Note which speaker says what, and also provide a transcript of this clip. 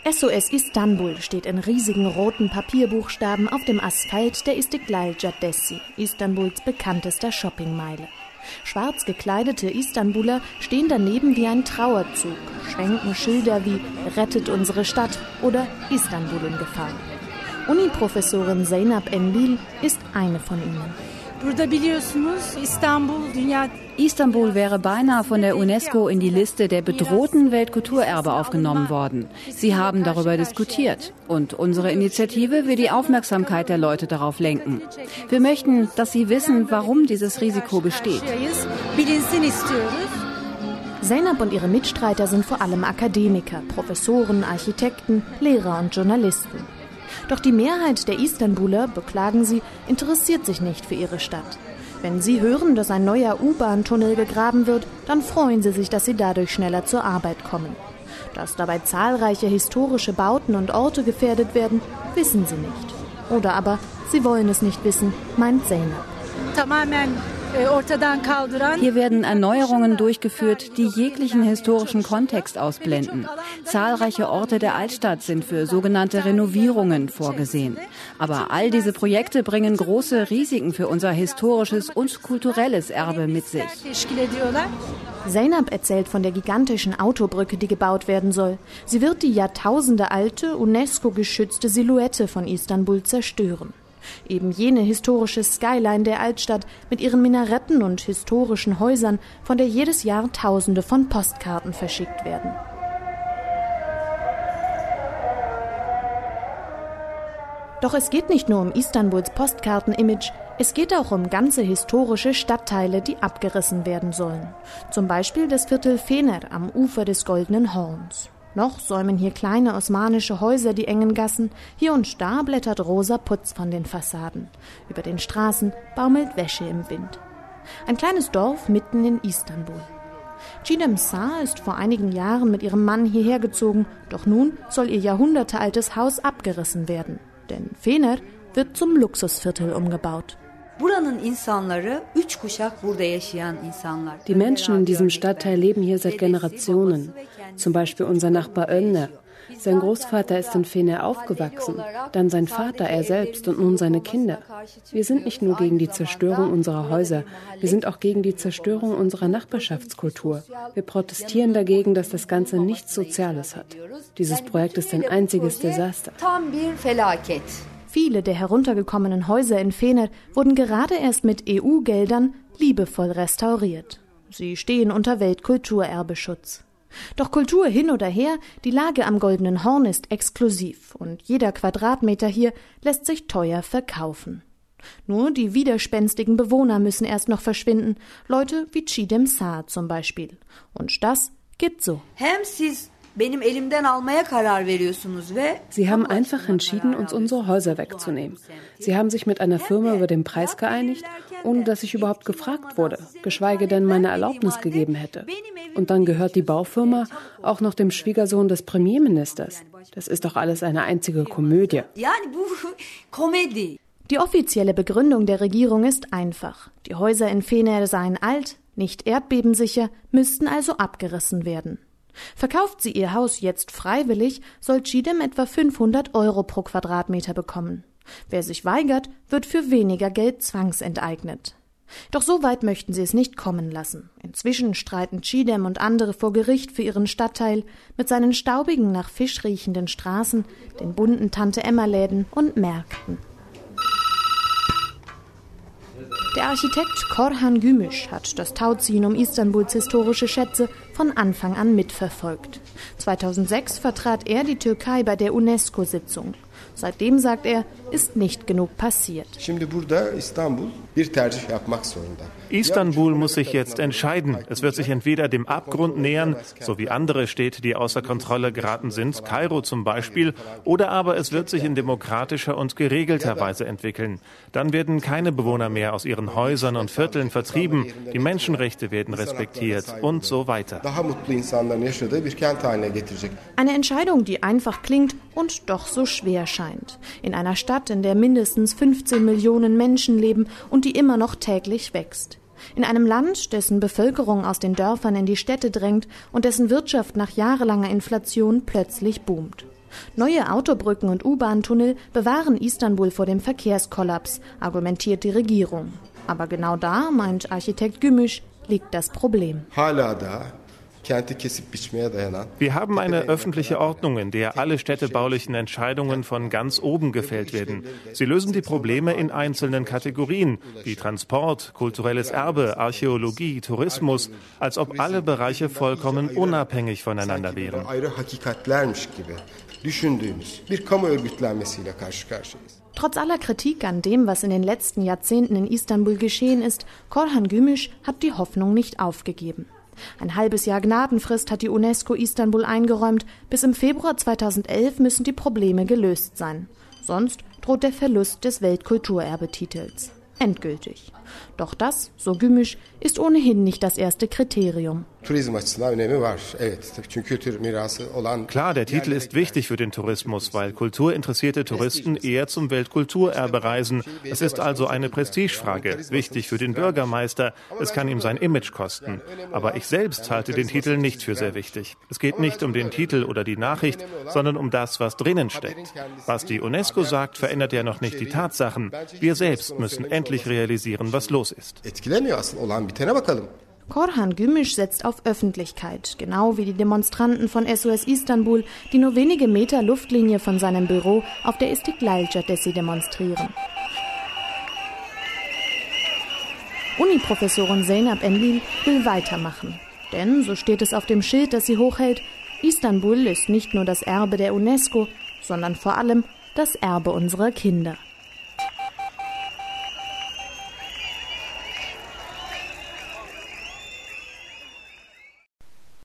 Speaker 1: SOS Istanbul steht in riesigen roten Papierbuchstaben auf dem Asphalt der Istiklal Caddesi, Istanbuls bekanntester Shoppingmeile. Schwarz gekleidete Istanbuler stehen daneben wie ein Trauerzug, schwenken Schilder wie »Rettet unsere Stadt« oder »Istanbul in Gefahr«. Uniprofessorin Zeynep Enlil ist eine von ihnen.
Speaker 2: Istanbul wäre beinahe von der UNESCO in die Liste der bedrohten Weltkulturerbe aufgenommen worden. Sie haben darüber diskutiert und unsere Initiative will die Aufmerksamkeit der Leute darauf lenken. Wir möchten, dass sie wissen, warum dieses Risiko besteht.
Speaker 1: Zeynep und ihre Mitstreiter sind vor allem Akademiker, Professoren, Architekten, Lehrer und Journalisten. Doch die Mehrheit der Istanbuler, beklagen sie, interessiert sich nicht für ihre Stadt. Wenn sie hören, dass ein neuer U-Bahn-Tunnel gegraben wird, dann freuen sie sich, dass sie dadurch schneller zur Arbeit kommen. Dass dabei zahlreiche historische Bauten und Orte gefährdet werden, wissen sie nicht. Oder aber sie wollen es nicht wissen, meint Zeynep.
Speaker 2: Hier werden Erneuerungen durchgeführt, die jeglichen historischen Kontext ausblenden. Zahlreiche Orte der Altstadt sind für sogenannte Renovierungen vorgesehen. Aber all diese Projekte bringen große Risiken für unser historisches und kulturelles Erbe mit sich.
Speaker 1: Zeynep erzählt von der gigantischen Autobrücke, die gebaut werden soll. Sie wird die jahrtausendealte, UNESCO-geschützte Silhouette von Istanbul zerstören. Eben jene historische Skyline der Altstadt mit ihren Minaretten und historischen Häusern, von der jedes Jahr Tausende von Postkarten verschickt werden. Doch es geht nicht nur um Istanbuls Postkarten-Image, es geht auch um ganze historische Stadtteile, die abgerissen werden sollen. Zum Beispiel das Viertel Fener am Ufer des Goldenen Horns. Noch säumen hier kleine osmanische Häuser die engen Gassen, hier und da blättert rosa Putz von den Fassaden. Über den Straßen baumelt Wäsche im Wind. Ein kleines Dorf mitten in Istanbul. Çiğdem Sağ ist vor einigen Jahren mit ihrem Mann hierher gezogen, doch nun soll ihr jahrhundertealtes Haus abgerissen werden. Denn Fener wird zum Luxusviertel umgebaut.
Speaker 3: Die Menschen in diesem Stadtteil leben hier seit Generationen. Zum Beispiel unser Nachbar Önder. Sein Großvater ist in Fener aufgewachsen, dann sein Vater, er selbst und nun seine Kinder. Wir sind nicht nur gegen die Zerstörung unserer Häuser, wir sind auch gegen die Zerstörung unserer Nachbarschaftskultur. Wir protestieren dagegen, dass das Ganze nichts Soziales hat. Dieses Projekt ist ein einziges Desaster.
Speaker 1: Viele der heruntergekommenen Häuser in Fener wurden gerade erst mit EU-Geldern liebevoll restauriert. Sie stehen unter Weltkulturerbeschutz. Doch Kultur hin oder her, die Lage am Goldenen Horn ist exklusiv und jeder Quadratmeter hier lässt sich teuer verkaufen. Nur die widerspenstigen Bewohner müssen erst noch verschwinden, Leute wie Çiğdem Sağ zum Beispiel. Und das geht so.
Speaker 3: Sie haben einfach entschieden, uns unsere Häuser wegzunehmen. Sie haben sich mit einer Firma über den Preis geeinigt, ohne dass ich überhaupt gefragt wurde, geschweige denn meine Erlaubnis gegeben hätte. Und dann gehört die Baufirma auch noch dem Schwiegersohn des Premierministers. Das ist doch alles eine einzige Komödie.
Speaker 1: Die offizielle Begründung der Regierung ist einfach. Die Häuser in Fener seien alt, nicht erdbebensicher, müssten also abgerissen werden. Verkauft sie ihr Haus jetzt freiwillig, soll Çiğdem etwa 500 € pro Quadratmeter bekommen. Wer sich weigert, wird für weniger Geld zwangsenteignet. Doch so weit möchten sie es nicht kommen lassen. Inzwischen streiten Çiğdem und andere vor Gericht für ihren Stadtteil mit seinen staubigen, nach Fisch riechenden Straßen, den bunten Tante-Emma-Läden und Märkten. Der Architekt Korhan Gümüş hat das Tauziehen um Istanbuls historische Schätze von Anfang an mitverfolgt. 2006 vertrat er die Türkei bei der UNESCO-Sitzung. Seitdem, sagt er, ist nicht genug passiert.
Speaker 4: Istanbul muss sich jetzt entscheiden. Es wird sich entweder dem Abgrund nähern, so wie andere Städte, die außer Kontrolle geraten sind, Kairo zum Beispiel, oder aber es wird sich in demokratischer und geregelter Weise entwickeln. Dann werden keine Bewohner mehr aus ihren Häusern und Vierteln vertrieben, die Menschenrechte werden respektiert und so weiter.
Speaker 1: Eine Entscheidung, die einfach klingt und doch so schwer scheint. In einer Stadt, in der mindestens 15 Millionen Menschen leben und die immer noch täglich wächst. In einem Land, dessen Bevölkerung aus den Dörfern in die Städte drängt und dessen Wirtschaft nach jahrelanger Inflation plötzlich boomt. Neue Autobrücken und U-Bahn-Tunnel bewahren Istanbul vor dem Verkehrskollaps, argumentiert die Regierung. Aber genau da, meint Architekt Gümüş, liegt das Problem.
Speaker 4: Wir haben eine öffentliche Ordnung, in der alle städtebaulichen Entscheidungen von ganz oben gefällt werden. Sie lösen die Probleme in einzelnen Kategorien, wie Transport, kulturelles Erbe, Archäologie, Tourismus, als ob alle Bereiche vollkommen unabhängig voneinander wären.
Speaker 1: Trotz aller Kritik an dem, was in den letzten Jahrzehnten in Istanbul geschehen ist, Korhan Gümüş hat die Hoffnung nicht aufgegeben. Ein halbes Jahr Gnadenfrist hat die UNESCO Istanbul eingeräumt. Bis im Februar 2011 müssen die Probleme gelöst sein. Sonst droht der Verlust des Weltkulturerbetitels. Endgültig. Doch das, so Gümüş, ist ohnehin nicht das erste Kriterium.
Speaker 4: Klar, der Titel ist wichtig für den Tourismus, weil kulturinteressierte Touristen eher zum Weltkulturerbe reisen. Es ist also eine Prestigefrage, wichtig für den Bürgermeister. Es kann ihm sein Image kosten. Aber ich selbst halte den Titel nicht für sehr wichtig. Es geht nicht um den Titel oder die Nachricht, sondern um das, was drinnen steckt. Was die UNESCO sagt, verändert ja noch nicht die Tatsachen. Wir selbst müssen endlich realisieren, was los ist.
Speaker 1: Korhan Gümüş setzt auf Öffentlichkeit, genau wie die Demonstranten von SOS Istanbul, die nur wenige Meter Luftlinie von seinem Büro auf der İstiklal Caddesi demonstrieren. Uni-Professorin Zeynep Enlil will weitermachen. Denn, so steht es auf dem Schild, das sie hochhält, Istanbul ist nicht nur das Erbe der UNESCO, sondern vor allem das Erbe unserer Kinder.